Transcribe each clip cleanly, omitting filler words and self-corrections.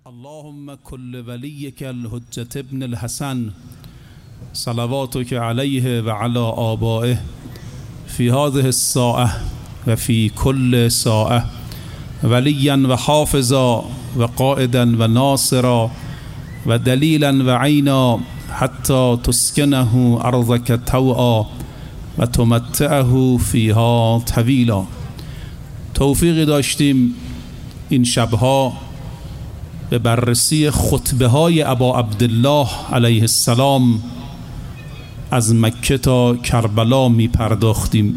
اللهم كل وليك الحجة ابن الحسن صلواتك عليه وعلى آبائه في هذه الساعة وفي كل ساعة وليا وحافظا وقائدا وناصرا ودليلا وعينا حتى تسكنه أرضك طوعا وتمتعه فيها طویلا. توفیقی داشتیم این شبها به بررسی خطبه های ابا عبدالله علیه السلام از مکه تا کربلا می پرداختیم.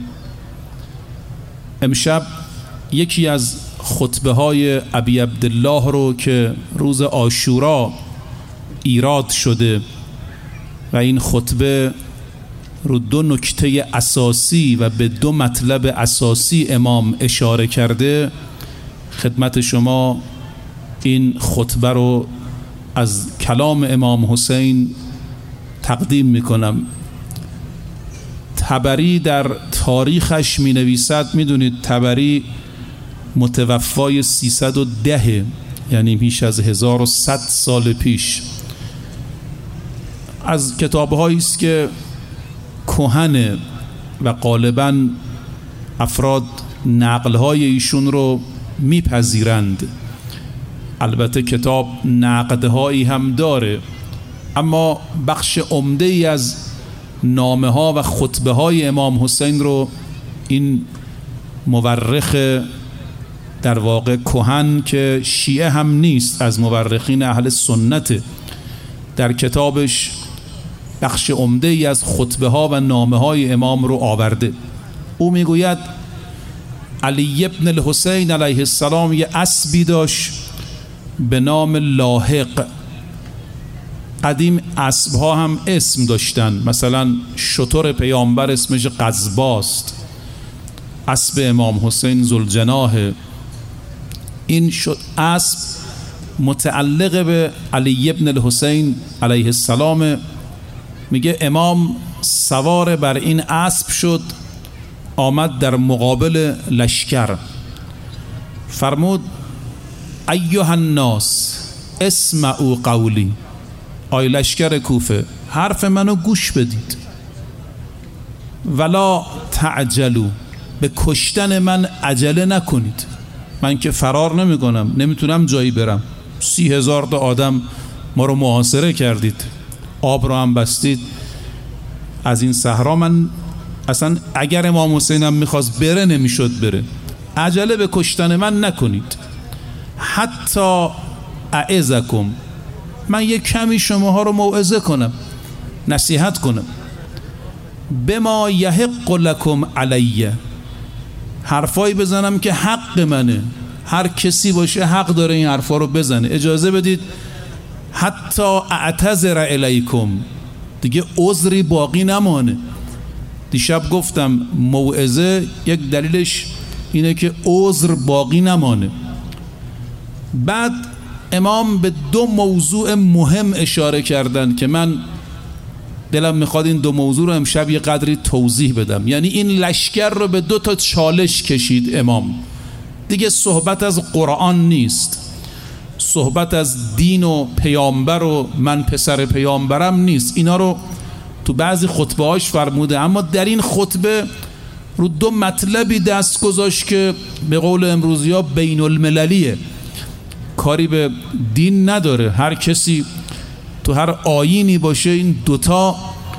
امشب یکی از خطبه های ابی عبدالله رو که روز عاشورا ایراد شده و این خطبه رو دو نکته اساسی و به دو مطلب اساسی امام اشاره کرده، خدمت شما این خطبه رو از کلام امام حسین تقدیم میکنم. طبری در تاریخش می نویسد، میدونید طبری متوفای 310 یعنی بیش از 1100 سال پیش، از کتاب‌هایی است که کهنه و غالباً افراد نقل‌های ایشون رو میپذیرند. البته کتاب نقدهایی هم داره، اما بخش عمده‌ای از نامه‌ها و خطبه‌های امام حسین رو این مورخ در واقع کهن که شیعه هم نیست، از مورخین اهل سنت، در کتابش بخش عمده‌ای از خطبه‌ها و نامه‌های امام رو آورده. او میگوید علی ابن الحسین علیه السلام یه اسبی داشت به نام لاحق. قدیم اسب‌ها هم اسم داشتن، مثلا شتر پیامبر اسمش قزباست، اسب امام حسین ذوالجناح. این اسب متعلق به علی ابن الحسین علیه السلام. میگه امام سوار بر این اسب شد، آمد در مقابل لشکر، فرمود ایها الناس اسمعوا قولی، آی لشکر کوفه حرف منو گوش بدید، ولا تعجلوا، به کشتن من عجله نکنید، من که فرار نمی کنم، نمیتونم جایی برم، 30,000 تا آدم ما رو محاصره کردید، آب رو هم بستید از این صحرا، من اصلا اگر امام حسینم میخواست بره نمیشد بره، عجله به کشتن من نکنید. حتی اعظکم، من یک کمی شماها رو موعظه کنم، نصیحت کنم. بما یحق لکم علیه، حرفایی بزنم که حق منه، هر کسی باشه حق داره این حرفا رو بزنه، اجازه بدید. حتی اعتذر الیکم، دیگه عذری باقی نمانه. دیشب گفتم موعظه یک دلیلش اینه که عذر باقی نمانه. بعد امام به دو موضوع مهم اشاره کردن که من دلم میخواد این دو موضوع رو امشب یه قدری توضیح بدم. یعنی این لشکر رو به دو تا چالش کشید امام. دیگه صحبت از قرآن نیست، صحبت از دین و پیامبر و من پسر پیامبرم نیست، اینا رو تو بعضی خطبه هاش فرموده، اما در این خطبه رو دو مطلبی دست گذاشت که به قول امروزی ها بین المللیه، کاری به دین نداره. هر کسی تو هر آیینی باشه این دوتا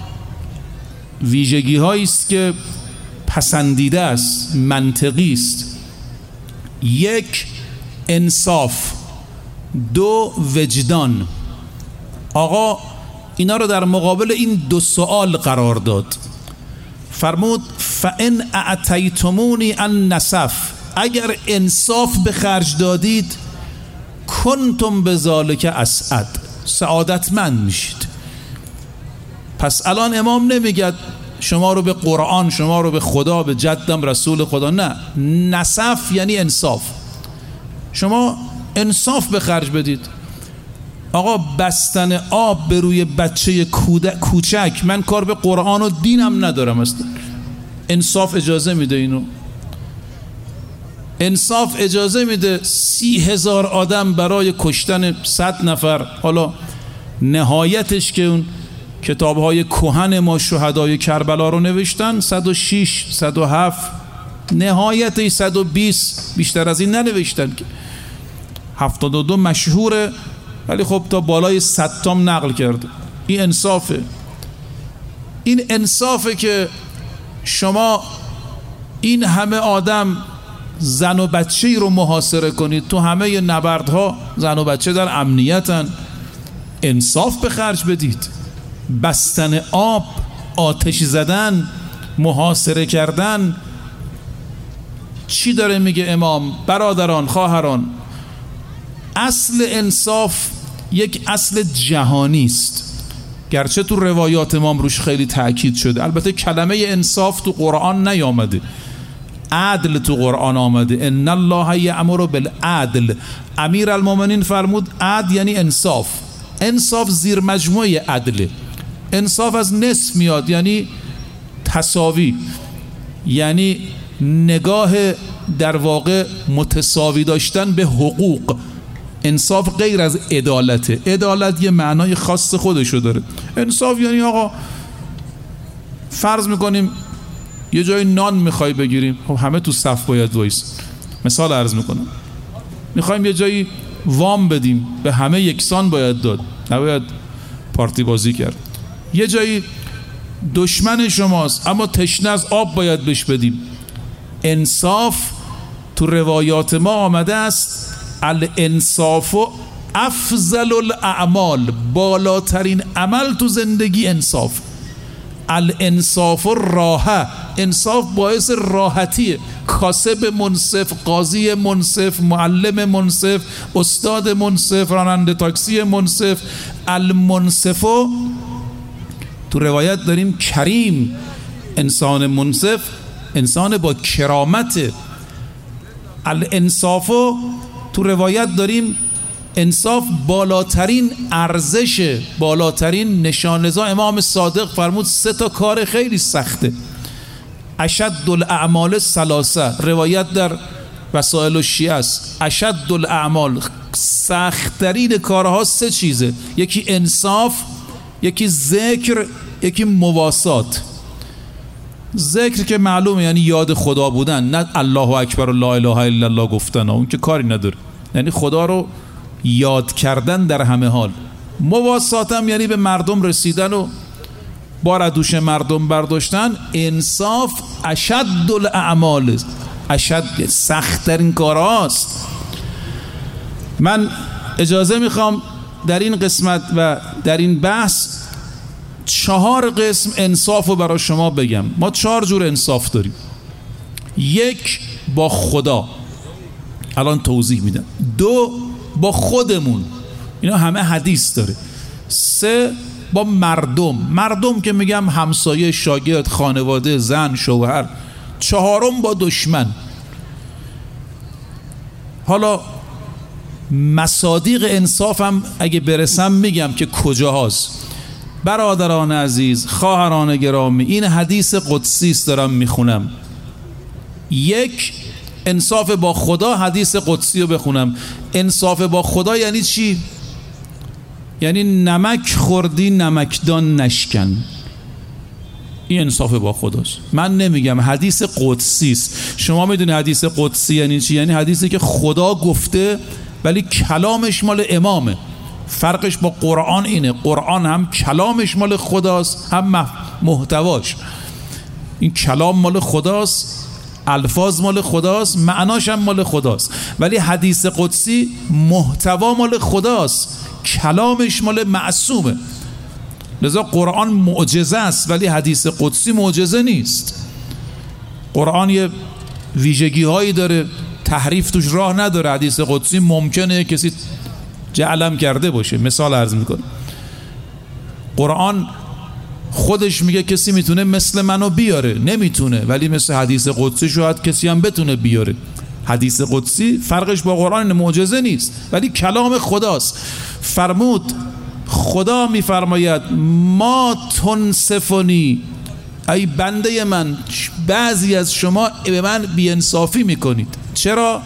ویژگی هایی است که پسندیده است، منطقی است. یک، انصاف، دو، وجدان. آقا اینا رو در مقابل این دو سوال قرار داد. فرمود فان اعطیتمونی النصف، اگر انصاف به خرج دادید کنتم بذالک اسعد، سعادتمند میشید. پس الان امام نمیگه شما رو به قرآن، شما رو به خدا، به جدم رسول خدا، نه، نصف یعنی انصاف. شما انصاف به خرج بدید. آقا بستن آب به روی بچه کوچک، من کار به قرآن و دینم ندارم، اصلا انصاف اجازه میده اینو. انصاف اجازه میده 30,000 آدم برای کشتن 100 نفر، حالا نهایتش که اون کتاب‌های کهن ما شهدای کربلا رو نوشتن 106 107 نهایتش 120 بیشتر از این ننوشتن که 72 مشهوره، ولی خب تا بالای 100 تام نقل کرده. این انصافه. این انصافه که شما این همه آدم زن و بچه‌ای رو محاصره کنید. تو همه نبردها زن و بچه در امنیتن. انصاف به خرج بدید. بستن آب، آتش زدن، محاصره کردن. چی داره میگه امام؟ برادران، خواهران، اصل انصاف یک اصل جهانی است، گرچه تو روایات امام روش خیلی تأکید شده. البته کلمه انصاف تو قرآن نیامده، عدل تو قرآن آمده. ان الله یأمر بالعدل. امیر المومنین فرمود عدل یعنی انصاف. انصاف زیر مجموعه عدله. انصاف از نصف میاد، یعنی تساوی، یعنی نگاه در واقع متساوی داشتن به حقوق. انصاف غیر از عدالته. عدالت یه معنای خاص خودشو داره. انصاف یعنی آقا فرض میکنیم یه جای نان میخوای بگیریم، خب همه تو صف باید وایس. مثال عرض میکنم، میخوایم یه جایی وام بدیم، به همه یکسان باید داد، نباید پارتی بازی کرد. یه جایی دشمن شماست اما تشنه از آب باید بهش بدیم. انصاف تو روایات ما آمده است الانصاف افضل الاعمال. بالاترین عمل تو زندگی انصاف. الانصاف راحه. انصاف باعث راحتیه. کاسب منصف، قاضی منصف، معلم منصف، استاد منصف، راننده تاکسی منصف. المنصف تو روایت داریم کریم. انسان منصف انسان با کرامت. الانصاف تو روایت داریم انصاف بالاترین ارزش، بالاترین نشانه‌ها. امام صادق فرمود 3 تا کار خیلی سخته. اشد الاعمال ثلاثه. روایت در وسائل الشیعه است. اشد الاعمال، سخت‌ترین کارها 3 چیزه. یکی انصاف، یکی ذکر، یکی مواسات. ذکر که معلومه یعنی یاد خدا بودن، نه الله اکبر و لا اله الا الله گفتن، اون که کاری نداره، یعنی خدا رو یاد کردن در همه حال. مواسات هم یعنی به مردم رسیدن و بار دوش مردم برداشتن. انصاف اشد الاعمال، اشد، سخت‌ترین کارهاست. من اجازه میخوام در این قسمت و در این بحث 4 قسم انصاف رو برای شما بگم. ما 4 جور انصاف داریم. 1 با خدا، الان توضیح میدم. 2 با خودمون، اینا همه حدیث داره. 3 با مردم، مردم که میگم همسایه، شاگرد، خانواده، زن، شوهر. 4 با دشمن. حالا مصادیق انصافم اگه برسم میگم که کجاهاست. برادران عزیز، خواهران گرامی، این حدیث قدسی است دارم میخونم. 1 انصاف با خدا. حدیث قدسی رو بخونم. انصاف با خدا یعنی چی؟ یعنی نمک خوردی نمکدان نشکن. این انصاف با خداست. من نمیگم، حدیث قدسی است. شما میدونی حدیث قدسی یعنی چی؟ یعنی حدیثی که خدا گفته ولی کلامش مال امامه. فرقش با قرآن اینه، قرآن هم کلامش مال خداست هم محتواش. این کلام مال خداست، الفاظ مال خداست، معناش هم مال خداست. ولی حدیث قدسی محتوا مال خداست، کلامش مال معصومه. لذا قرآن معجزه است ولی حدیث قدسی معجزه نیست. قرآن یه ویژگی هایی داره، تحریف توش راه نداره. حدیث قدسی ممکنه کسی جعلم کرده باشه. مثال عرض میکنم، قرآن خودش میگه کسی میتونه مثل منو بیاره، نمیتونه، ولی مثل حدیث قدسی شاید کسی هم بتونه بیاره. حدیث قدسی فرقش با قرآن معجزه نیست ولی کلام خداست. فرمود، خدا میفرماید ما تنصفنی ای بنده من بعضی از شما به من بی‌انصافی میکنید. چرا؟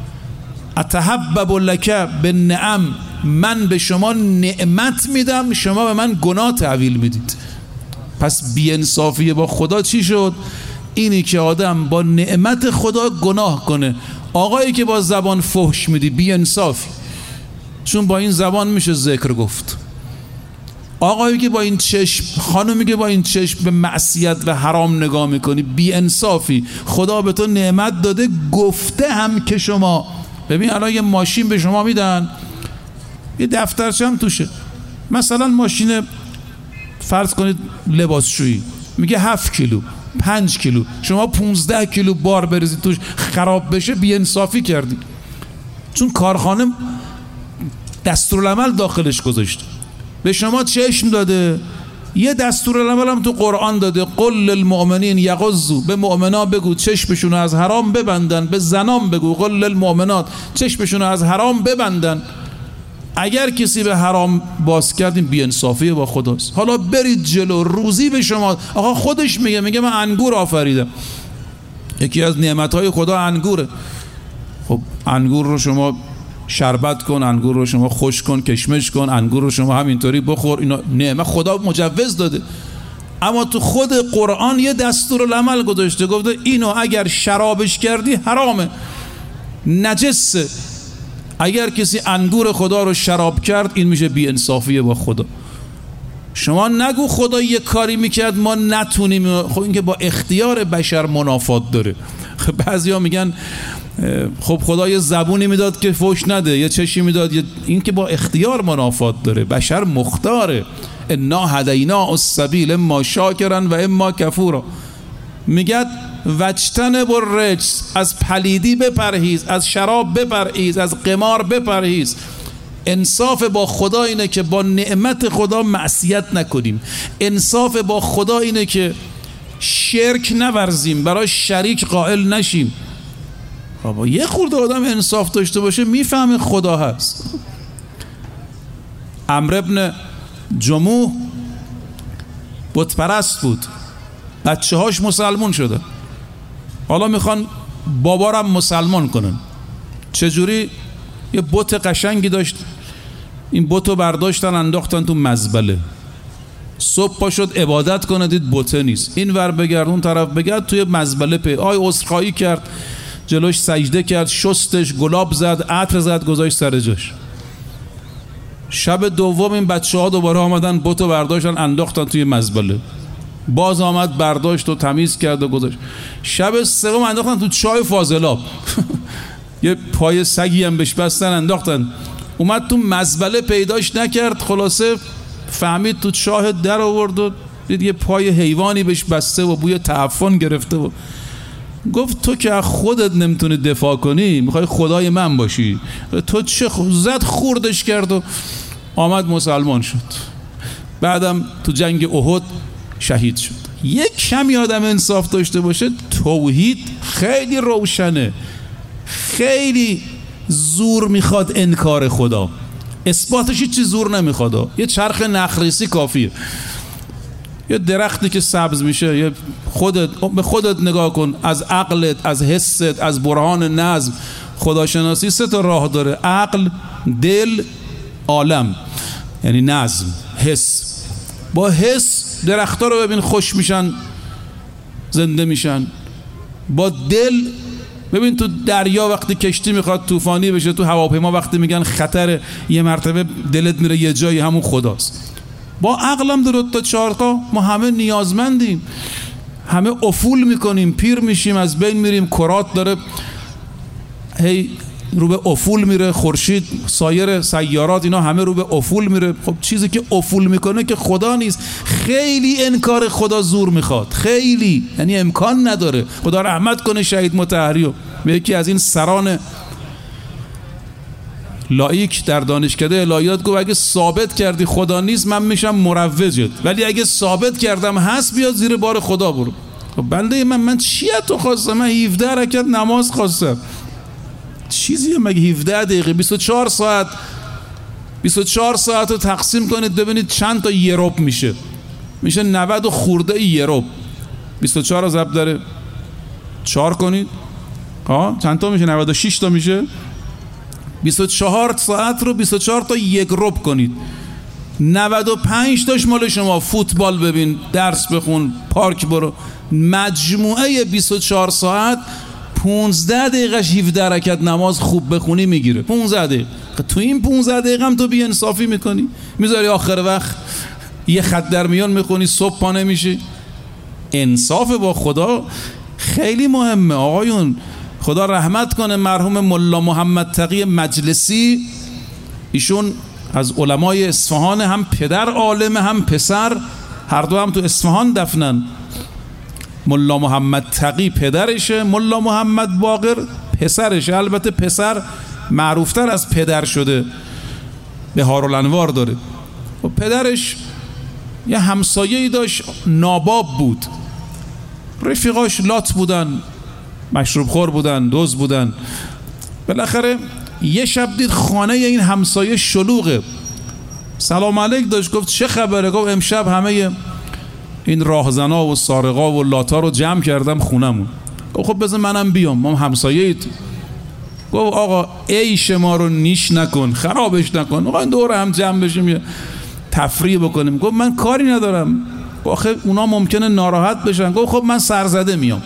اتحبب لک بالنعم، من به شما نعمت میدم، شما به من گناه تحویل میدید. پس بی‌انصافی با خدا چی شد؟ اینی که آدم با نعمت خدا گناه کنه. آقایی که با زبان فحش میدی بی‌انصافی، چون با این زبان میشه ذکر گفت. آقایی که با این چشم، خانومی که با این چشم به معصیت و حرام نگاه میکنی بی‌انصافی. خدا به تو نعمت داده، گفته هم که شما ببین الان یه ماشین به شما میدن، یه دفترچه هم توشه، مثلا ماشین فرض کنید لباسشویی، میگه 7 کیلو 5 کیلو، شما 15 کیلو بار بریزید توش خراب بشه، بی‌انصافی کردی. چون کارخانه دستورالعمل داخلش گذاشته، به شما چشم داده، یه دستورالعمل هم تو قرآن داده، قل للمؤمنین یغضوا، به مؤمنا بگو چشمشون از حرام ببندن، به زنان بگو قل للمؤمنات چشمشون از حرام ببندن. اگر کسی به حرام باز کردیم بی‌انصافی با خداست. حالا برید جلو، روزی به شما. آقا خودش میگه من انگور آفریدم، یکی از نعمتهای خدا انگوره. خب انگور رو شما شربت کن، انگور رو شما خشک کن، کشمش کن، انگور رو شما همینطوری بخور، اینا نعمت خدا مجوز داده. اما تو خود قرآن یه دستورالعمل گذاشته، گفته اینو اگر شرابش کردی حرامه، نجسه. اگر کسی انگور خدا رو شراب کرد این میشه بی‌انصافی با خدا. شما نگو خدا یه کاری میکرد ما نتونیم، خب این که با اختیار بشر منافات داره. بعضیا میگن خب خدا یه زبونی میداد که فحش نده، یه چشمی میداد، این که با اختیار منافات داره. بشر مختاره. انا هدینا السبیل اما شاکرا و اما کفورا. میگه واجتنبوا الرجس، از پلیدی بپرهیز، از شراب بپرهیز، از قمار بپرهیز. انصاف با خدا اینه که با نعمت خدا معصیت نکنیم. انصاف با خدا اینه که شرک نورزیم، برای شریک قائل نشیم. بابا یه خورده آدم انصاف داشته باشه میفهمه خدا هست. عمرو ابن جموح بت پرست بود، بچه‌هاش مسلمان شده، حالا میخوان بابارم مسلمان کنن. چجوری؟ یه بت قشنگی داشت، این بتو برداشتن انداختن تو مزبله. صبح پا شد عبادت کنه، دید بته نیست، این ور بگرد اون طرف بگرد، توی مزبله عذرخواهی کرد، جلوش سجده کرد، شستش، گلاب زد، عطر زد، گذاشت سر جاش. شب دوم این بچه‌ها دوباره آمدن، بتو برداشتن انداختن توی مزبله. باز آمد برداشت و تمیز کرد و گذاشت. شب سوم انداختن تو چای فاضلاب. یه پای سگی هم بهش بستن انداختن. اومد تو مزبله پیداش نکرد، خلاصه فهمید تو چاه در آورد و دید یه پای حیوانی بهش بسته و بوی تعفن گرفته و گفت تو که خودت نمیتونی دفاع کنی، میخوای خدای من باشی. تو چه زد خوردش کرد و آمد مسلمان شد. بعدم تو جنگ احد شهید شد. یک کمی آدم انصاف داشته باشه، توحید خیلی روشنه. خیلی زور میخواد انکار خدا، اثباتش هیچ زور نمیخواد. یه چرخ نخریسی کافیه. یه درختی که سبز میشه، یه به خودت نگاه کن، از عقلت، از حست، از برهان نظم. خداشناسی 3 تا راه داره: عقل، دل، عالم، یعنی نظم، حس. با حس درخت‌ها رو ببین خوش میشن، زنده میشن. با دل ببین تو دریا وقتی کشتی میخواد طوفانی بشه، تو هواپیما وقتی میگن خطر، یه مرتبه دلت میره یه جایی، همون خداست. با عقلم در تا 4 تا ما همه نیازمندیم، همه افول میکنیم، پیر میشیم، از بین میریم، کرات داره هی رو به افول میره، خورشید، سایر سیارات اینا همه رو به افول میره. خب چیزی که افول میکنه که خدا نیست. خیلی انکار خدا زور میخواد، خیلی، یعنی امکان نداره. خدا رحمت کنه شهید مطهریو، به یکی از این سران لایک در دانشکده الهیات گفت اگه ثابت کردی خدا نیست من میشم مروجت، ولی اگه ثابت کردم هست بیاد زیر بار خدا برو. خب بنده من چی از تو خواستم؟ من 17 رکعت نماز خواستم، چیزی مگه 17 دقیقه 24 ساعت رو تقسیم کنید ببینید چند تا یه ربع میشه 90 و خورده یه ربع. 24 رو ضرب در 4 کنید، چند تا میشه؟ 96 تا میشه. 24 ساعت رو 24 تا 1 ربع کنید، 95 تاش مال شما. فوتبال ببین، درس بخون، پارک برو. مجموعه 24 ساعت 15 دقیقهش 17 رکعت نماز خوب بخونی میگیره. 15 دقیقه. تو این 15 دقیقه هم تو بی انصافی میکنی، میذاری آخر وقت یه خط در میان میخونی، صبح پا نمیشی. انصاف با خدا خیلی مهمه آقایون. خدا رحمت کنه مرحوم ملا محمد تقی مجلسی، ایشون از علمای اصفهان، هم پدر عالم هم پسر، هر دو هم تو اصفهان دفنن. ملا محمد تقی پدرشه، ملا محمد باقر پسرشه. البته پسر معروفتر از پدر شده، بهارالانوار داره. و پدرش یه همسایه‌ای داشت، ناباب بود، رفیقاش لات بودن، مشروب خور بودن، دزد بودن. بالاخره یه شب دید خانه این همسایه شلوغه. سلام علیک داشت، گفت چه خبره؟ گفت امشب همه این راهزنا و سارقا و لاتا رو جمع کردم خونمون. گفت خب بذار منم بیام، ما همسایه اید. گفت آقا عیش ما رو نیش نکن، خرابش نکن، آقا این دور هم جمع بشیم یه تفریح بکنیم. گفت من کاری ندارم. آخه اونا ممکنه ناراحت بشن. گفت خب من سرزده میام.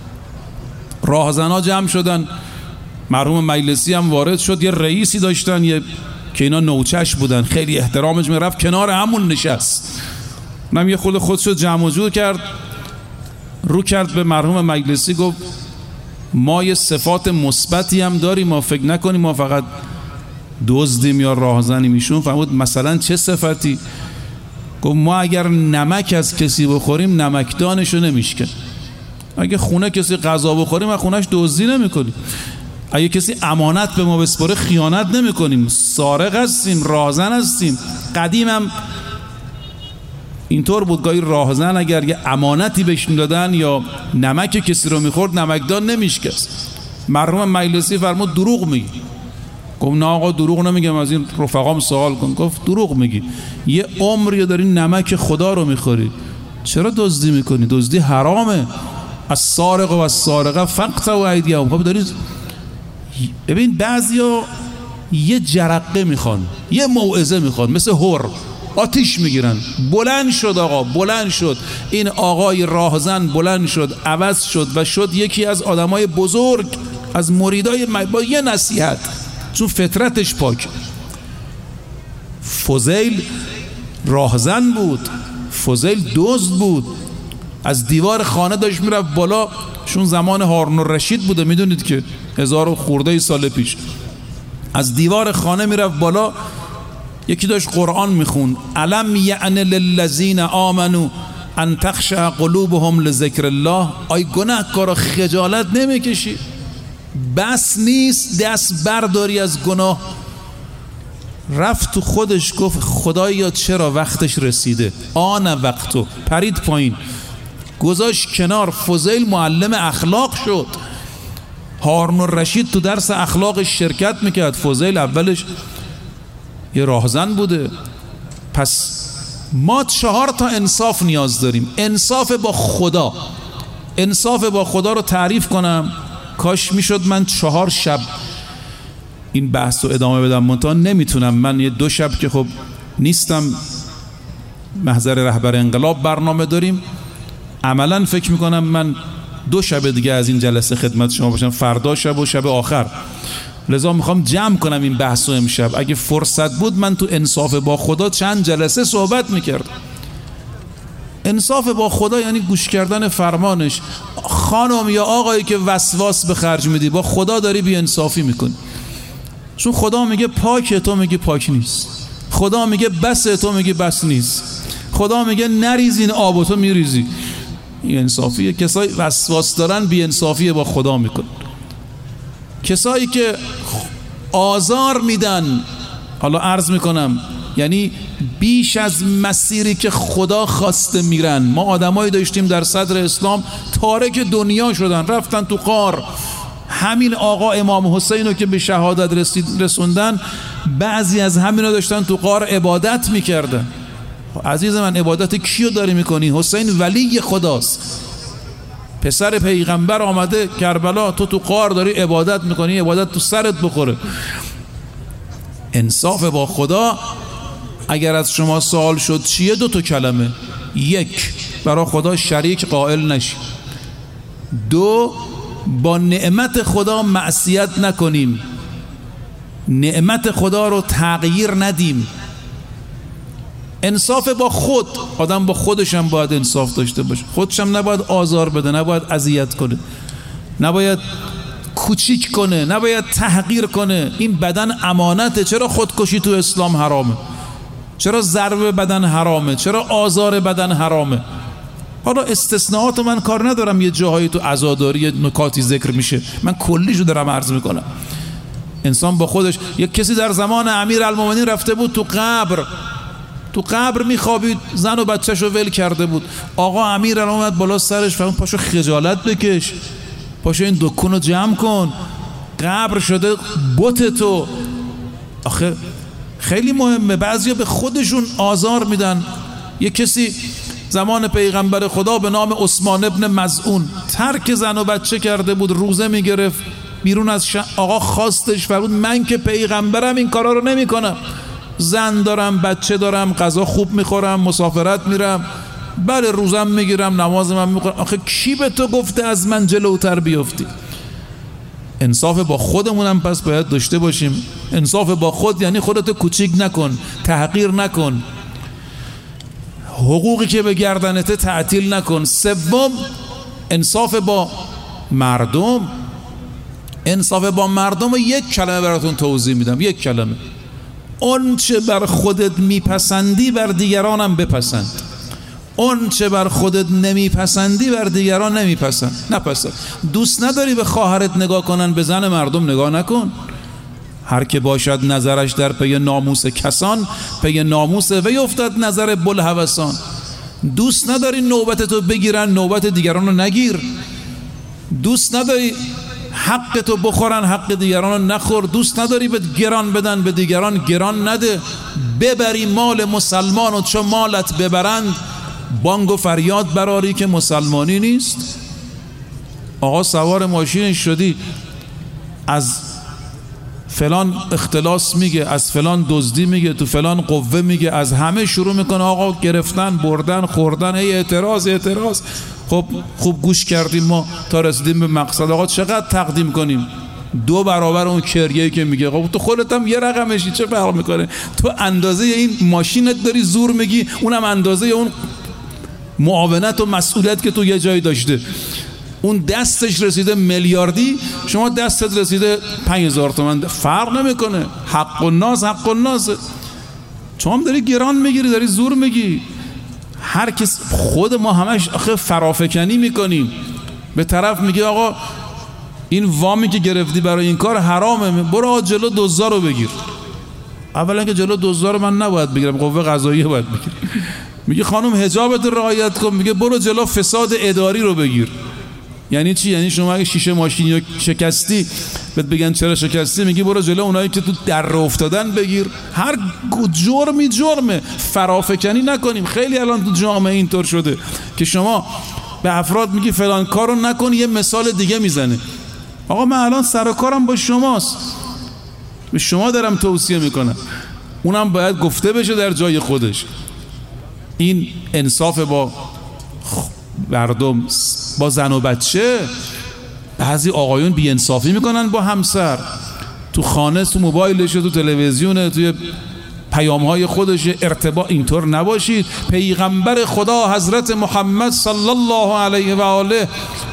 راهزنا جمع شدن، مرحوم مجلسی هم وارد شد. یه رئیسی داشتن که اینا نوچش بودن، خیلی احترامش میرفت، کنار همون نشست. اونم یه خودشو جمع و جور کرد، رو کرد به مرحوم مجلسی، گفت ما یه صفات مثبتی هم داریم، ما فکر نکنیم ما فقط دزدیم یا راهزنیم. ایشون فرمود مثلا چه صفتی؟ گفت ما اگر نمک از کسی بخوریم نمکدانشو نمیشکن. اگه خونه کسی غذا بخوریم از خونش دزدی نمیکنیم. اگه کسی امانت به ما بسپاره خیانت نمیکنیم. سارق هستیم، راهزن هستیم. قدیم هم اینطور بود، گاهی راهزن اگر یه امانتی بهش میدادن یا نمک کسی رو میخورد نمکدان نمیشکست. مرحوم مجلسی فرمود دروغ میگی. گفت نه آقا دروغ نمیگم، از این رفقام سوال کن. گفت دروغ میگی، یه عمری داری نمک خدا رو میخوری، چرا دزدی میکنی؟ دزدی حرامه. از سارق و از سارقه فقطعوا ایدیهم. خب داری ببین بعضیا یه جرقه میخوان، یه موعظه میخوان، مثل هور آتیش میگیرن. بلند شد آقا، بلند شد. این آقای راهزن بلند شد، عوض شد و شد یکی از آدمای بزرگ، از مریدای با یه نصیحت، چون فطرتش پاک. فضیل راهزن بود، فضیل دزد بود، از دیوار خانه داشت میرفت بالا. شون زمان هارون الرشید بوده، میدونید که 1000 خورده سال پیش. از دیوار خانه میرفت بالا، یکی داشت قرآن میخوند. الم یعن للذین آمنوا ان تخشع قلوبهم لذکر الله. آی گناهکارا خجالت نمیکشی؟ بس نیست دست برداری از گناه؟ رفت تو خودش گفت خدایا چرا وقتش رسیده، آن وقتو، پرید پایین، گذاشت کنار. فضیل معلم اخلاق شد. هارون الرشید تو درس اخلاقش شرکت میکرد، فضیل اولش یه راهزن بوده. پس ما 4 تا انصاف نیاز داریم. انصاف با خدا. انصاف با خدا رو تعریف کنم، کاش میشد من 4 شب این بحث رو ادامه بدم، منتها نمیتونم. من یه 2 شب که خب نیستم، محضر رهبر انقلاب برنامه داریم. عملا فکر میکنم من 2 شب دیگه از این جلسه خدمت شما باشم، فردا شب و شب آخر. لذا میخوام جمع کنم این بحث رو امشب. اگه فرصت بود من تو انصاف با خدا چند جلسه صحبت میکردم. انصاف با خدا یعنی گوش کردن فرمانش. خانم یا آقایی که وسواس به خرج میدی، با خدا داری بی انصافی میکنی. چون خدا میگه پاکه، تو میگی پاک نیست. خدا میگه بسه، تو میگی بس نیست. خدا میگه نریزین آب، تو میریزی. این انصافیه. کسایی وسواس دارن بی انصافی با خدا میکن. کسایی که آزار میدن، حالا عرض میکنم، یعنی بیش از مسیری که خدا خواسته میرن. ما آدمایی داشتیم در صدر اسلام تارک دنیا شدن، رفتن تو غار. همین آقا امام حسین رو که به شهادت رسوندن، بعضی از همینا داشتن تو غار عبادت میکردن. عزیز من، عبادت کیو داری میکنی؟ حسین ولی خداست. پسر پیغمبر آمده کربلا، تو غار داری عبادت میکنی، عبادت تو سرت بخوره. انصاف با خدا اگر از شما سوال شد چیه، 2 کلمه: 1 برای خدا شریک قائل نشی، 2 با نعمت خدا معصیت نکنیم، نعمت خدا رو تغییر ندیم. انصاف با خود، آدم با خودش هم باید انصاف داشته باشه، خودش هم نباید آزار بده، نباید اذیت کنه، نباید کوچیک کنه، نباید تحقیر کنه. این بدن امانته. چرا خودکشی تو اسلام حرامه؟ چرا ضرب بدن حرامه؟ چرا آزار بدن حرامه؟ حالا استثناءات من کار ندارم، یه جاهایی تو عزاداری نکاتی ذکر میشه، من کلیشو دارم عرض میکنم. انسان با خودش، یک کسی در زمان امیرالمومنین رفته بود تو قبر میخوابید، زن و بچه‌شو ول کرده بود. آقا امیر اومد بالا سرش، فرمود پاشو خجالت بکش، پاشو این دکونو جمع کن، قبر شده بت تو. آخه خیلی مهمه، بعضیا به خودشون آزار میدن. یک کسی زمان پیغمبر خدا به نام عثمان ابن مظعون ترک زن و بچه کرده بود، روزه میگرفت بیرون از آقا خواستش، فرمود من که پیغمبرم این کارا رو نمیکنم، زن دارم، بچه دارم، غذا خوب میخورم، مسافرت میرم، بله روزم میگیرم، نمازم میخورم. آخه کی به تو گفته از من جلوتر بیفتی؟ انصاف با خودمونم پس باید داشته باشیم. انصاف با خود یعنی خودتو کوچیک نکن، تحقیر نکن، حقوقی که به گردنته تعطیل نکن. 3 انصاف با مردم. انصاف با مردم رو 1 کلمه براتون توضیح میدم، 1 کلمه: اون چه بر خودت میپسندی بر دیگرانم بپسند، اون چه بر خودت نمیپسندی بر دیگران نپسند. دوست نداری به خواهرت نگاه کنن، به زن مردم نگاه نکن. هر که باشد نظرش در پی ناموس کسان، پی ناموس وی افتد نظر بوالهوسان. دوست نداری نوبتتو بگیرن، نوبت دیگران رو نگیر. دوست نداری حق تو بخورن، حق دیگران رو نخور. دوست نداری به گران بدن، به دیگران گران نده. ببری مال مسلمان و چون مالت ببرند بانگ و فریاد براری که مسلمانی نیست. آقا سوار ماشین شدی، از فلان اختلاس میگه، از فلان دزدی میگه، تو فلان قوه میگه، از همه شروع میکنه آقا گرفتن، بردن، خوردن، هی اعتراض. خب خوب گوش کردیم ما تا رسیدیم به مقصد. آقا چقدر تقدیم کنیم؟ 2 برابر اون کریه‌ای که میگه. خب تو خودت هم یه رقمشی، چه فرق میکنه؟ تو اندازه این ماشینت داری زور میگی، اونم اندازه اون معاونت و مسئولیت که تو یه جایی داشته. اون دستش رسیده میلیاردی، شما دستت رسیده 5000 تومان، فرق نمیکنه. حق الناس. شما هم داری گران میگیری، داری زور میگی. هر کس، خود ما همش آخه فرافکنی میکنیم. به طرف میگه آقا این وامی که گرفتی برای این کار حرامه، برو جلو دزدا رو بگیر. اولا که جلو دزدا رو من نباید بگیرم، قوه قضاییه باید بگیر. میگه خانم حجابت رو رعایت کن، میگه برو جلو فساد اداری رو بگیر. یعنی چی؟ یعنی شما اگه شیشه ماشینی رو شکستی بهت بگن چرا شکستی، میگی برو جلو اونایی که تو در افتادن بگیر. هر جرمه. فرافکنی نکنیم. خیلی الان تو جامعه اینطور شده که شما به افراد میگی فلان کارو نکن، یه مثال دیگه میزنه. آقا من الان سر و کارم با شماست، به شما دارم توصیه میکنم، اونم باید گفته بشه در جای خودش. این انصاف با مردم. با زن و بچه بعضی آقایون بی انصافی میکنن با همسر، تو خانه، تو موبایلش، تو تلویزیونه، توی پیامهای خودش ارتباط. اینطور نباشید. پیغمبر خدا حضرت محمد صلی الله علیه و آله،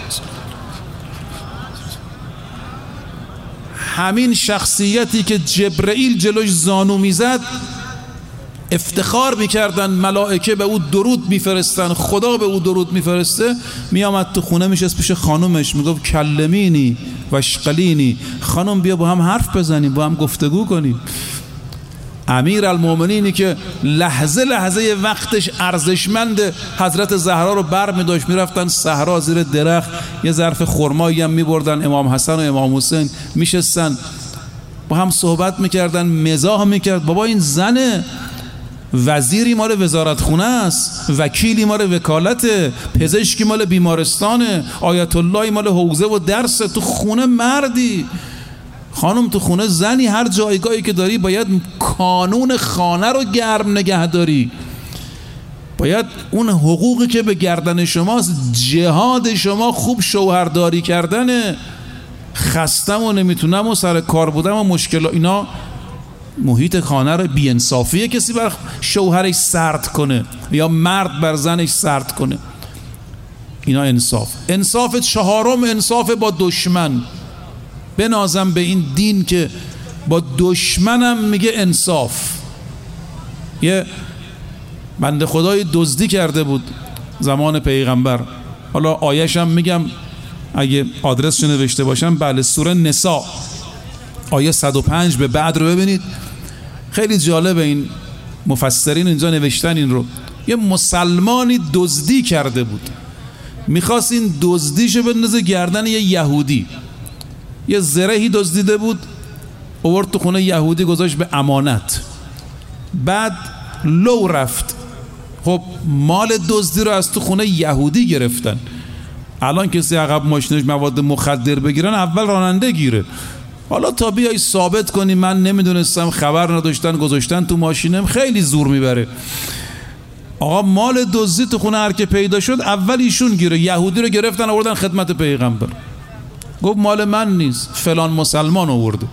همین شخصیتی که جبرئیل جلوش زانو میزد افتخار میکردن، ملائکه به او درود میفرستن، خدا به او درود میفرسته، میامد تو خونه میشست پیش خانومش میگفت کلمینی و اشقلینی، خانم بیا با هم حرف بزنیم، با هم گفتگو کنیم. امیرالمومنینی که لحظه لحظه وقتش ارزشمند، حضرت زهرا رو بر میداشت، میرفتن صحرا زیر درخت، یه ظرف خرمایی هم میبردن، امام حسن و امام حسین میشستن با هم صحبت میکردن، مزاح میکرد. بابا این وزیری مال وزارت خونه است، وکیلی مال وکالت، پزشکی مال بیمارستانه، آیت الله مال حوزه و درس. تو خونه مردی، خانم تو خونه زنی. هر جایگاهی که داری باید کانون خانه رو گرم نگه داری، باید اون حقوقی که به گردن شماست، جهاد شما خوب شوهرداری کردنه. خستم و نمیتونم و سر کار بودم و مشکل اینا، محیط خانه رو بی‌انصافیه کسی بر شوهرش سرد کنه یا مرد بر زنش سرد کنه. اینا انصاف چهارم انصاف با دشمن. بنازم به این دین که با دشمنم میگه انصاف. یه بنده خدای دزدی کرده بود زمان پیغمبر، حالا آیه‌ش هم میگم اگه آدرسش نوشته باشم، بله، سوره نساء آیه 105 به بعد رو ببینید. خیلی جالب، این مفسرین اینجا نوشتن این رو. یه مسلمانی دزدی کرده بود، میخواست این دزدیشو بندازه گردن یه یهودی. یه زرهی دزدیده بود، آورد تو خونه یهودی گذاشت به امانت. بعد لو رفت. خب مال دزدی رو از تو خونه یهودی گرفتن. الان کسی عقب ماشینش مواد مخدر بگیرن، اول راننده گیره. حالا تا بیای ثابت کنی من نمیدونستم، خبر نداشتن، گذاشتن تو ماشینم، خیلی زور میبره. آقا مال دزدی تو خونه هر که پیدا شد اول ایشون گیره. یهودی رو گرفتن آوردن خدمت پیغمبر، گفت مال من نیست، فلان مسلمان آورده.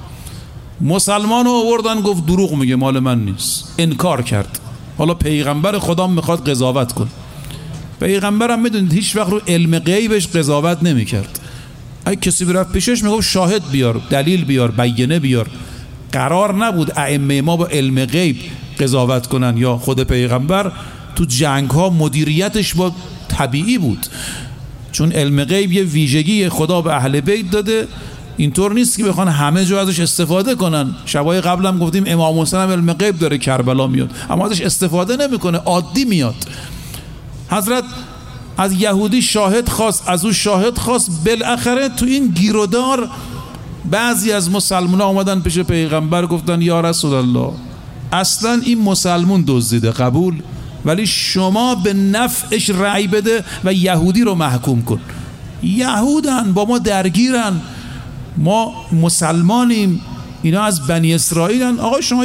مسلمان رو آوردن، گفت دروغ میگه، مال من نیست، انکار کرد. حالا پیغمبر خدا میخواد قضاوت کنه. پیغمبرم میدونید هیچ وقت رو علم غیبش قضاوت نمیکرد. اگه کسی برفت پیشش میگفت شاهد بیار، دلیل بیار، بیانه بیار. قرار نبود ائمه ما با علم غیب قضاوت کنن. یا خود پیغمبر تو جنگ ها مدیریتش با طبیعی بود، چون علم غیب یه ویژگی خدا به اهل بیت داده. اینطور نیست که بخوان همه جا ازش استفاده کنن. شبای قبلم گفتیم امام حسین هم علم غیب داره، کربلا میاد، اما ازش استفاده نمیکنه، عادی میاد. حضرت از یهودی شاهد خواست، از او شاهد خواست. بالاخره تو این گیرودار بعضی از مسلمان ها آمدن پیش پیغمبر، گفتن یا رسول الله، اصلا این مسلمون دزدیده، قبول، ولی شما به نفعش رأی بده و یهودی رو محکوم کن. یهودن، با ما درگیرن، ما مسلمانیم، اینا از بنی اسرائیلن. آقا شما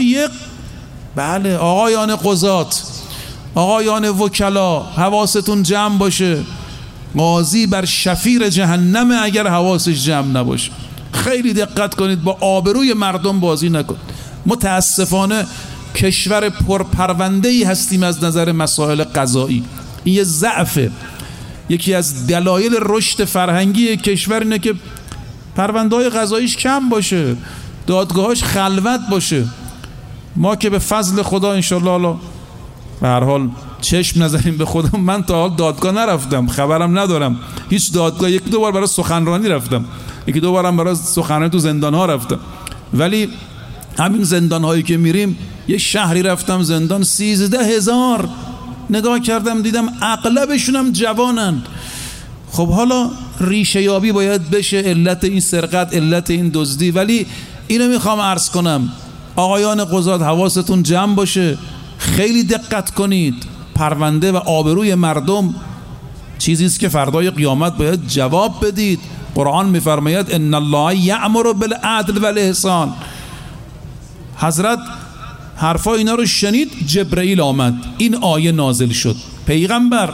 بله، آقایان قضات، آقایان وکلا، حواستون جمع باشه. قاضی بر شفیر جهنم اگر حواسش جمع نباشه. خیلی دقت کنید، با آبروی مردم بازی نکن. متاسفانه کشور پرپرونده‌ای هستیم از نظر مسائل قضایی. این یه ضعفه. یکی از دلایل رشد فرهنگی کشور اینه که پرونده‌های قضاییش کم باشه، دادگاهاش خلوت باشه. ما که به فضل خدا انشالله به هر حال چشم نذاریم به خودم، من تا حال دادگاه نرفتم، خبرم ندارم هیچ دادگاه. یک دو بار برای سخنرانی رفتم، یکی دو بارم برای سخنرانی تو زندان ها رفتم، ولی همین زندان هایی که میریم، یه شهری رفتم زندان 13,000 نگاه کردم دیدم اغلبشون هم جوانند. خب حالا ریشه یابی باید بشه، علت این سرقت، علت این دزدی. ولی اینو میخوام عرض کنم، آقایان قضات حواستون جمع باشه، خیلی دقت کنید. پرونده و آبروی مردم چیزی است که فردای قیامت باید جواب بدید. قرآن میفرماید ان الله یأمر بالعدل والاحسان. حضرت حرفا اینا رو شنید، جبرئیل آمد، این آیه نازل شد. پیغمبر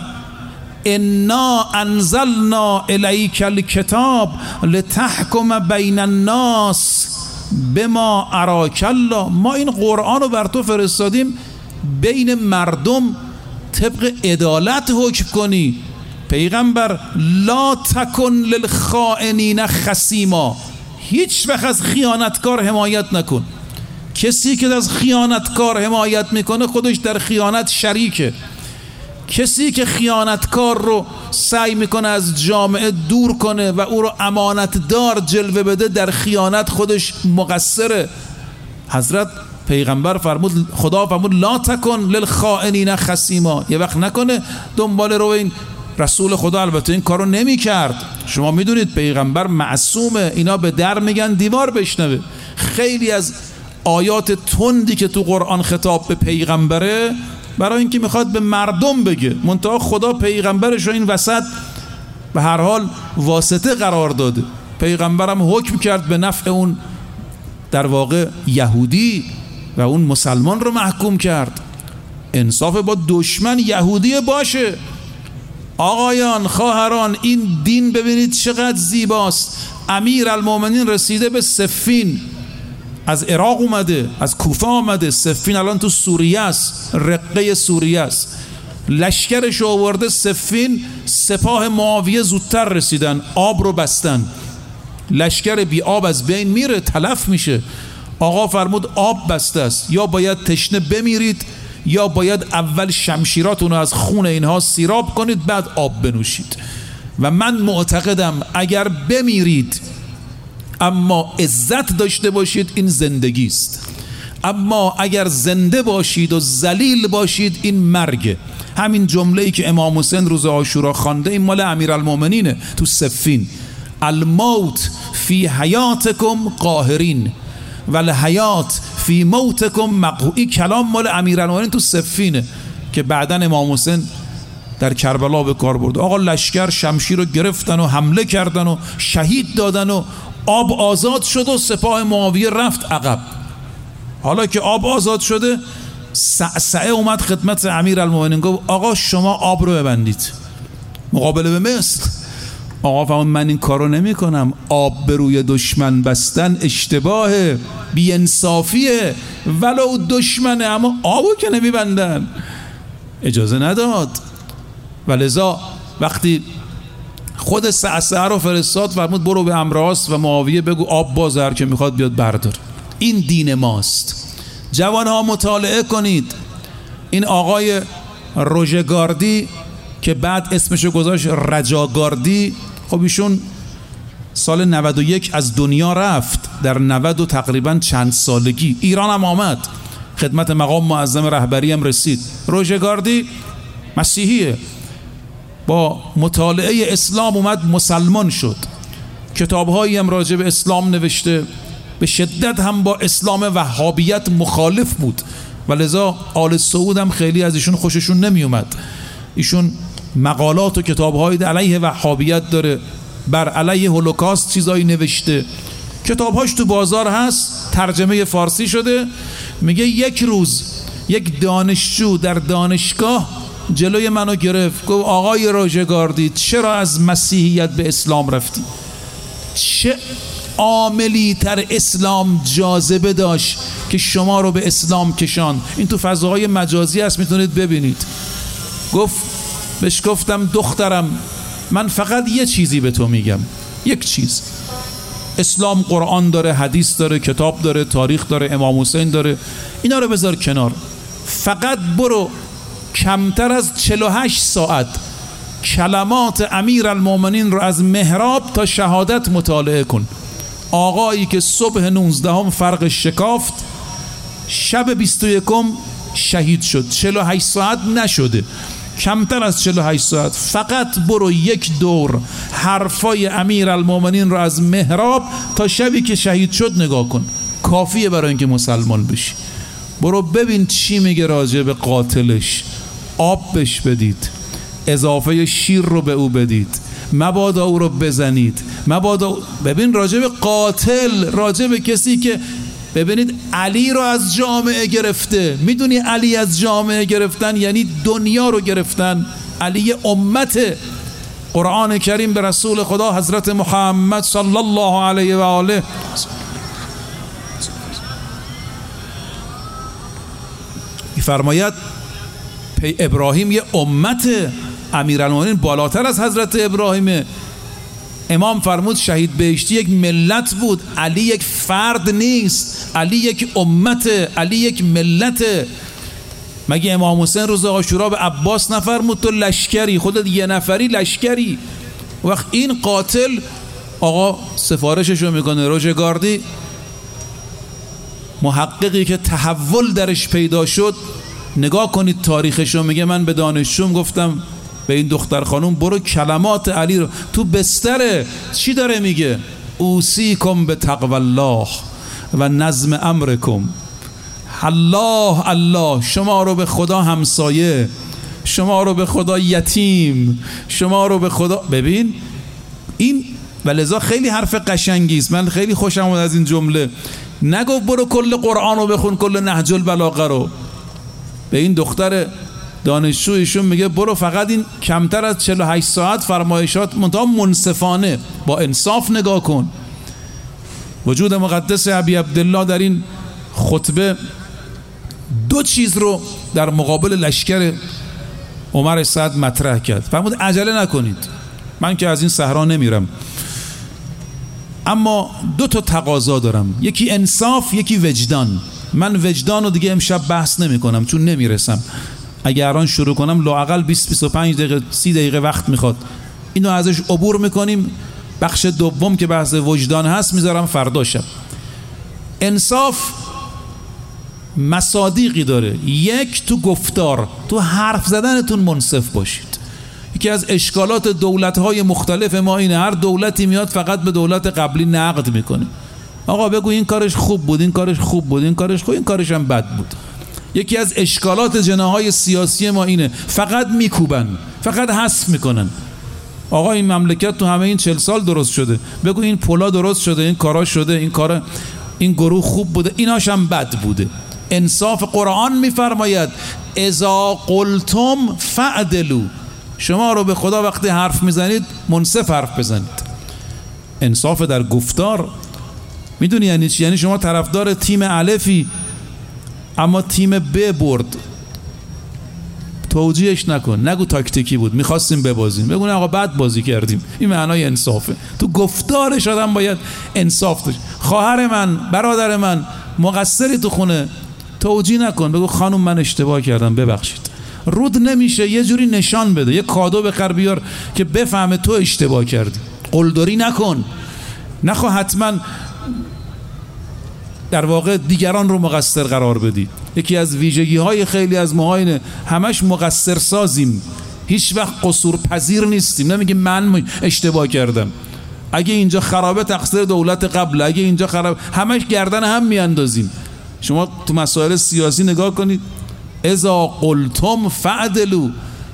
انا انزلنا الیک الکتاب لتحکم بین الناس بما اراک الله. ما این قرآن رو بر تو فرستادیم بین مردم طبق عدالت حکم کنی. پیغمبر لا تکن للخائنین خصیما، هیچ وقت از خیانتکار حمایت نکن. کسی که از خیانتکار حمایت میکنه خودش در خیانت شریکه. کسی که خیانتکار رو سعی میکنه از جامعه دور کنه و او رو امانتدار جلوه بده، در خیانت خودش مقصره. حضرت پیغمبر فرمود، خدا فرمود لا تکن للخائنین خصیما، یه وقت نکنه دنبال رو این. رسول خدا البته این کارو نمی کرد. شما میدونید پیغمبر معصومه، اینا به در میگن دیوار بشنوه. خیلی از آیات تندی که تو قرآن خطاب به پیغمبره برای اینکه میخواد به مردم بگه، منتها خدا پیغمبرش رو این وسط به هر حال واسطه قرار داده. پیغمبرم حکم کرد به نفع اون در واقع یهودی و اون مسلمان رو محکوم کرد. انصاف با دشمن یهودی باشه. آقایان، خواهران، این دین ببینید چقدر زیباست. امیرالمومنین رسیده به صفین، از عراق اومده، از کوفه آمده. صفین الان تو سوریه است، رقه سوریه است. لشکرش آورده صفین. سپاه معاویه زودتر رسیدن، آب رو بستن. لشکر بی آب از بین میره، تلف میشه. آقا فرمود آب بسته است، یا باید تشنه بمیرید یا باید اول شمشیراتون رو از خون اینها سیراب کنید بعد آب بنوشید. و من معتقدم اگر بمیرید اما عزت داشته باشید این زندگی است، اما اگر زنده باشید و ذلیل باشید این مرگه. همین جمله‌ای که امام حسین روز عاشورا خوانده این مال امیرالمومنینه تو صفین: الموت فی حیاتکم قاهرین والحیات فی موتکم مقهورین. کلام مال امیرالمومنین تو صفینه که بعداً امام حسین در کربلا به کار برد. آقا لشکر شمشیر رو گرفتن و حمله کردن و شهید دادن و آب آزاد شد و سپاه معاویه رفت عقب. حالا که آب آزاد شده، سعسعه اومد خدمت امیرالمومنین گفت آقا شما آب رو ببندید مقابله به مصر. آقا فرمود من این کارو نمی کنم، آب به روی دشمن بستن اشتباهه، بی‌انصافیه، ولو دشمنه، اما آبو که نمی بندن. اجازه نداد. ولذا وقتی خود سعسعه رو فرستاد فرمود برو به عمرواس و معاویه بگو آب بازار که میخواد بیاد بردار. این دین ماست. جوانها مطالعه کنید. این آقای روژگاردی که بعد اسمشو گذاشت رجاگاردی، خب ایشون سال 91 از دنیا رفت، در 90 تقریبا چند سالگی. ایران هم آمد، خدمت مقام معظم رهبری هم رسید. روژگاردی مسیحیه، با مطالعه اسلام اومد مسلمان شد، کتابهایی هم راجع به اسلام نوشته، به شدت هم با اسلام وهابیت مخالف بود و لذا آل سعود هم خیلی از ایشون خوششون نمی اومد. ایشون مقالات و کتابهایی علیه وهابیت داره، بر علیه هولوکاست چیزایی نوشته، کتابهاش تو بازار هست، ترجمه فارسی شده. میگه یک روز یک دانشجو در دانشگاه جلوی منو گرفت، گفت آقای روژگاردی چرا از مسیحیت به اسلام رفتی؟ چه عاملی تر اسلام جاذبه داشت که شما رو به اسلام کشان؟ این تو فضاهای مجازی هست، میتونید ببینید. بهش گفتم دخترم من فقط یه چیزی به تو میگم، یک چیز. اسلام قرآن داره، حدیث داره، کتاب داره، تاریخ داره، امام حسین داره، اینا رو بذار کنار. فقط برو کمتر از 48 ساعت کلمات امیرالمومنین رو از محراب تا شهادت مطالعه کن. آقایی که صبح 19 فرق شکافت، شب 21 شهید شد، 48 ساعت نشده، کمتر از 48 ساعت. فقط برو یک دور حرفای امیرالمومنین رو از محراب تا شبی که شهید شد نگاه کن، کافیه برای اینکه مسلمان بشی. برو ببین چی میگه راجع به قاتلش. آب بهش بدید، اضافه شیر رو به او بدید، مبادا او رو بزنید، مبادا. ببین راجع به قاتل، راجع به کسی که ببینید علی رو از جامعه گرفته. میدونی علی از جامعه گرفتن یعنی دنیا رو گرفتن. علی امت قرآن کریم به رسول خدا حضرت محمد صلی الله علیه و آله می‌فرماید ابراهیم یه امت، امیرالمومنین بالاتر از حضرت ابراهیمه. امام فرمود شهید بهشتی یک ملت بود، علی یک فرد نیست، علی یک امت، علی یک ملت. مگه امام حسین روز عاشورا به عباس نفرمود تو لشکری، خودت یه نفری لشکری؟ وقت این قاتل آقا سفارششو میکنه. روژگاردی محققی که تحول درش پیدا شد، نگاه کنید تاریخشو، میگه من به دانشجوم گفتم به این دختر خانوم برو کلمات علی رو تو بستره چی داره میگه؟ اوصیکم به تقوی الله و نظم امرکم. الله الله، شما رو به خدا همسایه، شما رو به خدا یتیم، شما رو به خدا. ببین این ولذا خیلی حرف قشنگی است، من خیلی خوشم اومد از این جمله. نگفت برو کل قرآن رو بخون، کل نهج البلاغه رو. به این دختر دانشجو ایشون میگه برو فقط این کمتر از 48 ساعت فرمایشات منتها منصفانه با انصاف نگاه کن. وجود مقدس ابی عبدالله در این خطبه دو چیز رو در مقابل لشکر عمر سعد مطرح کرد. فرمود عجله نکنید، من که از این صحرا نمیرم، اما دو تا تقاضا دارم، یکی انصاف، یکی وجدان. من وجدان رو دیگه امشب بحث نمی کنم چون نمیرسم. اگر الان شروع کنم لااقل 20-25 دقیقه 30 دقیقه وقت میخواد. اینو ازش عبور میکنیم. بخش دوم که بحث وجدان هست میذارم فردا شب. انصاف مصادیقی داره. یک، تو گفتار، تو حرف زدنتون منصف باشید. یکی از اشکالات دولت‌های مختلف ما اینه، هر دولتی میاد فقط به دولت قبلی نقد میکنه. آقا بگو این کارش خوب بود، این کارش خوب بود، این کارش خوب، این کارش هم بد بود. یکی از اشکالات جناح‌های سیاسی ما اینه، فقط میکوبن، فقط حذف میکنن. آقا این مملکت تو همه این 40 سال درست شده، بگو این پلا درست شده، این کارا شده، این کارا، این گروه خوب بوده، ایناش هم بد بوده. انصاف قرآن میفرماید اذا قلتم فعدلوا. شما رو به خدا وقتی حرف میزنید منصف حرف بزنید. انصاف در گفتار. میدونی یعنی چی؟ یعنی شما طرفدار تیم الفی اما تیم ب برد، توجیهش نکن، نگو تاکتیکی بود میخواستیم ببازیم، بگو نه آقا بد بازی کردیم. این معنای انصافه. تو گفتارش آدم باید انصاف داشت. خواهر من، برادر من مقصری تو خونه، توجیه نکن، بگو خانم من اشتباه کردم ببخشید. رود نمیشه، یه جوری نشان بده، یه کادو بخر بیار که بفهمه تو اشتباه کردی. قلدری نکن، نخوا حتما در واقع دیگران رو مقصر قرار بدی. یکی از ویژگی های خیلی از ما اینه همش مقصر سازیم، هیچ وقت قصور پذیر نیستیم. نمیگیم من اشتباه کردم، اگه اینجا خرابه تقصیر دولت قبل، اگه اینجا خرابه، همش گردن هم میاندازیم. شما تو مسائل سیاسی نگاه کنید، اذا قلتم فعدلوا.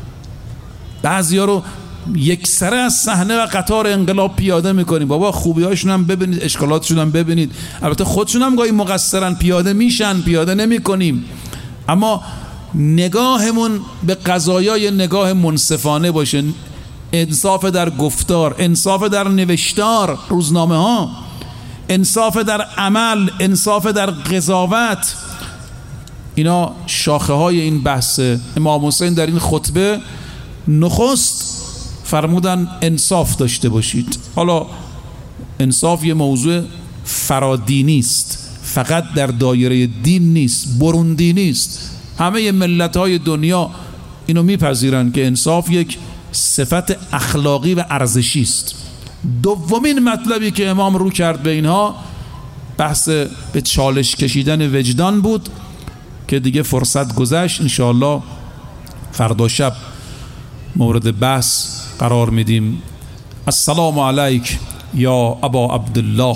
بعضیا رو یک سره از صحنه و قطار انقلاب پیاده میکنیم. بابا خوبیاشون هم ببینید، اشکالاتشون هم ببینید. البته خودشون هم گاهی مقصرن، پیاده میشن، پیاده نمیکنیم، اما نگاهمون به قضایای نگاه منصفانه باشه. انصاف در گفتار، انصاف در نوشتار روزنامه ها، انصاف در عمل، انصاف در قضاوت. اینا شاخه های این بحث. امام حسین در این خطبه نخست فرمودن انصاف داشته باشید. حالا انصاف یه موضوع فرادینی است، فقط در دایره دین نیست، برون دینی است. همه ملت‌های دنیا اینو میپذیرن که انصاف یک صفت اخلاقی و ارزشی است. دومین مطلبی که امام رو کرد به اینها بحث به چالش کشیدن وجدان بود که دیگه فرصت گذشت. انشاءالله فردا شب مورد بحث قرار میدیم. السلام علیک یا ابا عبدالله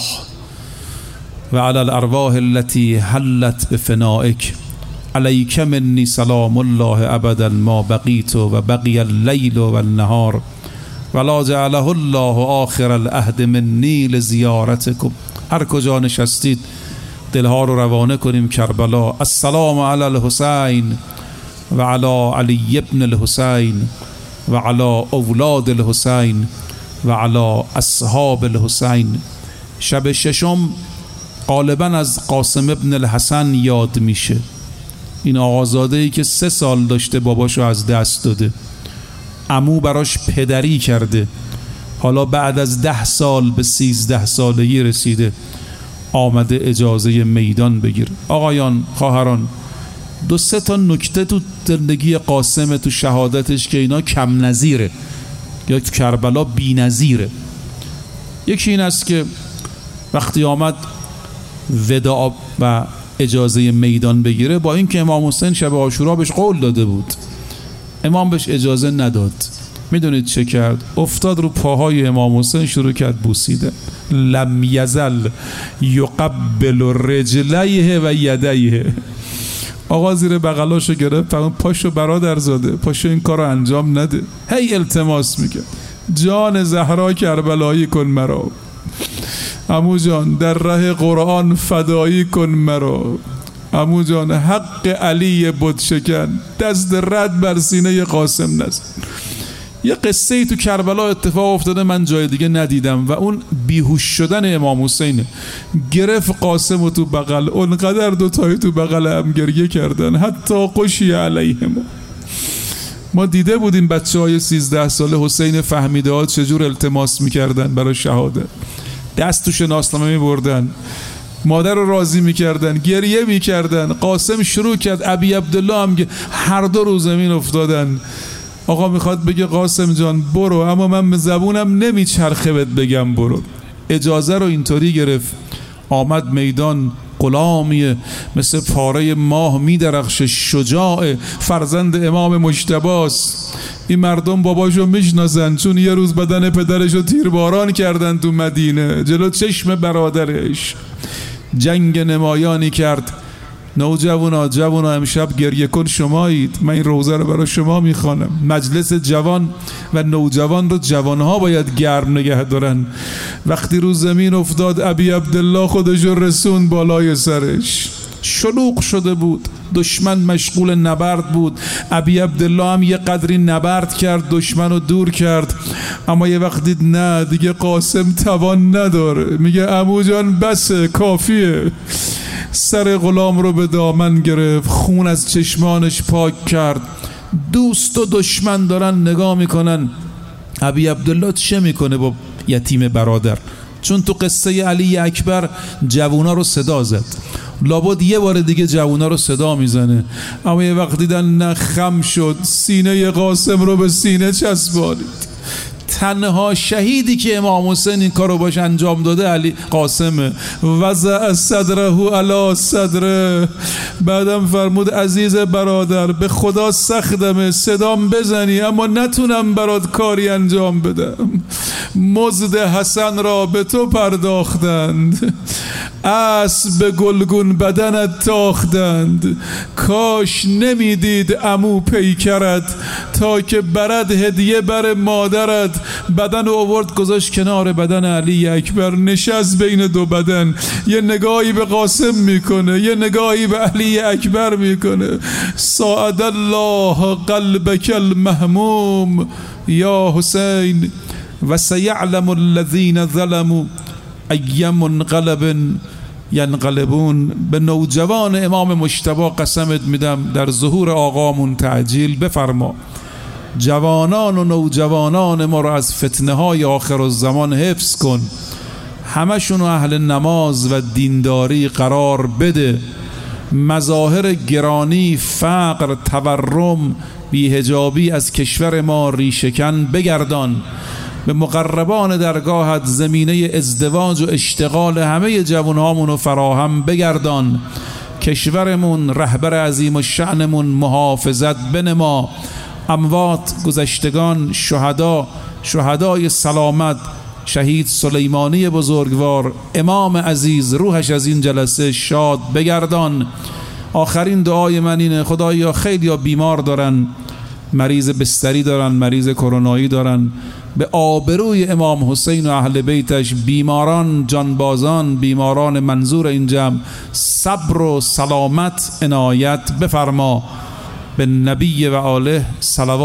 و علی الارواح التي حلت بفنائک، علیک منی سلام الله ابدا ما بقیت و بقی اللیل و النهار ولا جعله الله آخر العهد منی لزیارتکم. هر کجا نشستید دلها رو روانه کنیم کربلا. السلام علی الحسین و علی علی ابن الحسین و علی اولاد الحسین و علی اصحاب الحسین. شب ششم غالبا از قاسم ابن الحسن یاد میشه. این آقازاده‌ای که 3 سال داشته باباشو از دست داده، عمو براش پدری کرده، حالا بعد از 10 سال به 13 سالگی رسیده، آمده اجازه میدان بگیر. آقایان، خواهران، 2-3 تا نکته تو زندگی قاسم، تو شهادتش که اینا کم نظیره یا تو کربلا بی نظیره. یکی این است که وقتی آمد وداع و اجازه میدان بگیره، با اینکه امام حسین شب عاشورا بهش قول داده بود، امام بهش اجازه نداد. میدونید چه کرد؟ افتاد رو پاهای امام حسین، شروع کرد بوسیدن. لم یزل یقبل رجلیه و یدیه. آقا زیر بغلاشو گرفت، فهمون پاشو برادرزاده، پاشو این کارو انجام نده. هی التماس میکرد جان زهرا کربلایی کن مرا، عمو جان در ره قرآن فدایی کن مرا، عمو جان حق علی بت شکن دست رد بر سینه قاسم نزن. یه قصه ای تو کربلا اتفاق افتاده من جای دیگه ندیدم و اون بیهوش شدن امام حسین. گرفت قاسم تو بغل، اونقدر دوتایی تو بغل هم گریه کردن حتی قشی علیهم. ما دیده بودیم بچه‌های 13 ساله حسین فهمیده ها چجور التماس میکردن برای شهادت، دست تو شناسنامه میبردن، مادر رو راضی میکردن، گریه میکردن. قاسم شروع کرد، ابی عبدالله هم هر دو رو زمین افتادن. آقا میخواد بگه قاسم جان برو، اما من به زبونم نمیچرخه بهت بگم برو. اجازه رو اینطوری گرفت، آمد میدان، غلامیه مثل پاره ماه میدرخشه، شجاع، فرزند امام مجتباست. این مردم باباشو میشناسن چون یه روز بدن پدرشو تیرباران کردن تو مدینه جلو چشم برادرش. جنگ نمایانی کرد. جوانا امشب گریه کن شمایید، من این روزه رو برای شما میخوانم. مجلس جوان و نوجوان رو جوانها باید گرم نگه دارن. وقتی رو زمین افتاد ابی عبدالله خودش رو رسون بالای سرش. شلوغ شده بود، دشمن مشغول نبرد بود. ابی عبدالله هم یه قدری نبرد کرد، دشمن رو دور کرد. اما یه وقت دید نه دیگه قاسم توان نداره، میگه عمو جان بسه، کافیه. سر غلام رو به دامن گرفت، خون از چشمانش پاک کرد. دوست و دشمن دارن نگاه میکنن ابی عبدالله چه میکنه با یتیم برادر. چون تو قصه علی اکبر جوونا رو صدا زد، لابد یه بار دیگه جوونا رو صدا میزنه. اما یه وقت دیدن نه، خم شد، سینه قاسم رو به سینه چسبانید. تنها شهیدی که امام حسین این کارو باش انجام داده علی قاسمه. وضع صدره علی صدره. بعدم فرمود عزیز برادر به خدا سختمه صدام بزنی اما نتونم برات کاری انجام بدم. مزد حسن را به تو پرداختند، اسب گلگون بدنت تاختند. کاش نمیدید عمو پیکرت، تا که برد هدیه بر مادرت. بدن رو آورد گذاشت کنار بدن علی اکبر، نشست بین دو بدن، یه نگاهی به قاسم میکنه، یه نگاهی به علی اکبر میکنه. ساعد الله قلبک المهموم یا حسین و سیعلم الذین ظلموا ای منقلب ینقلبون. به نوجوان امام مجتبی قسمت میدم در ظهور آقامون تعجیل بفرما. جوانان و نوجوانان ما را از فتنه های آخر الزمان حفظ کن، همشون اهل نماز و دینداری قرار بده. مظاهر گرانی، فقر، تورم، بی‌حجابی از کشور ما ریشه‌کن بگردان. به مقربان درگاهت زمینه ازدواج و اشتغال همه جوانهامون رو فراهم بگردان. کشورمون، رهبر عظیم و شأنمون محافظت بنما. اموات، گذشتگان، شهدای سلامت، شهید سلیمانی بزرگوار، امام عزیز، روحش از این جلسه شاد بگردان. آخرین دعای من اینه خدایا خیلی بیمار دارن، مریض بستری دارن، مریض کرونایی دارن، به آبروی امام حسین و اهل بیتش بیماران، جانبازان، بیماران منظور این جمع صبر و سلامت عنایت بفرما. به نبی و آله صلوات.